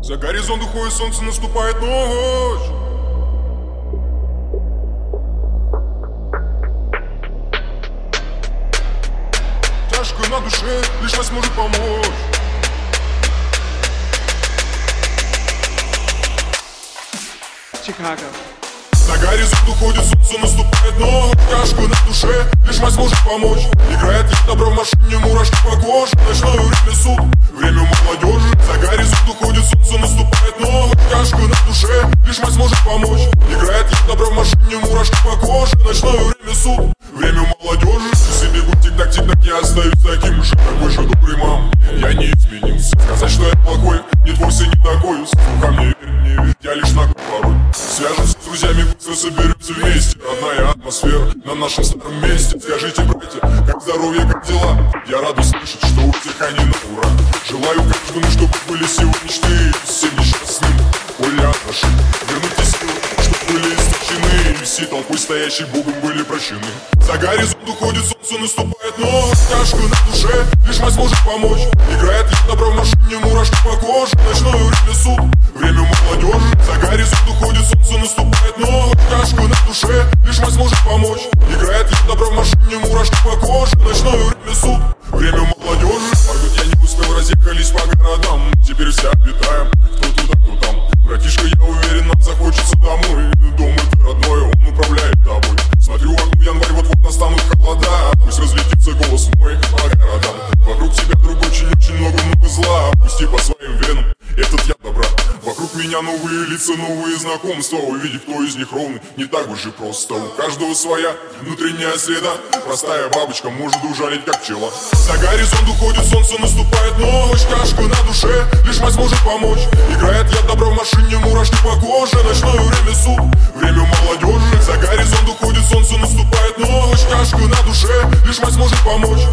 За горизонт уходит солнце, наступает ночь. Тяжко на душе, лишь вас может помочь. Chicago. За горизонт уходит солнце, наступает ночь. Тяжко на душе, лишь мать сможет помочь. Играет вид добро в машине, мурашки по коже. Ночное время суд, время молодежи. За горизонт уходит солнце, наступает ночь. Тяжко на душе, лишь мать сможет помочь. Играет вид добро в машине, мурашки по коже. Ночное время суд, время молодежи. Часы бегут тик-так, тик-так, я остаюсь таким же. Такой же добрый мам, я не изменился. Сказать, что я плохой, нет, вовсе не такой. Ко мне верь, не верь, я лишь на порой. Свяжемся с друзьями, быстро соберемся вместе. Родная атмосфера на нашем старом месте. Скажите, братья, как здоровье, как дела? Я рада слышать, что у всех они на ура. Желаю каждому, чтобы были сегодня мечты. Всем несчастным, поле от наших. Вернуйте силы, чтобы были истощены. И все толпой стоящие Богом были прощены. За горизонт уходит солнце, наступает ночь. Тяжко на душе, лишь мать сможет помочь. Играет вид добро в машине, мурашки по коже. Ночное время суд, время молодежи. За горизонт уходит солнце, наступает ночь. Тяжко на душе, лишь мать сможет помочь. Играет вид добро в машине, мурашки по коже. Ночное время суд, время молодежи. Погодь, я не успел, разъехались по городам. Теперь все обитаем, кто туда, кто там. Братишка, я уверен, нам захочется домой. Дом это родной, он управляет тобой. Смотрю в окно, январь, вот-вот настанут холода. Пусть разлетится голос мой по городам. Вокруг тебя, друг, очень-очень много зла. Пусти по своим венам этот яд добра. Вокруг меня новые лица, новые знакомства. Увидеть, кто из них ровный, не так уж и просто. У каждого своя внутренняя среда. Простая бабочка может ужалить, как пчела. За горизонт уходит солнце, наступает ночь. Тяжко на душе, лишь мать сможет помочь. Играет яд добро в машине, мурашки по коже. Ночное время суд, время молодежи. За горизонт уходит солнце, наступает ночь. Тяжко на душе, лишь мать сможет помочь.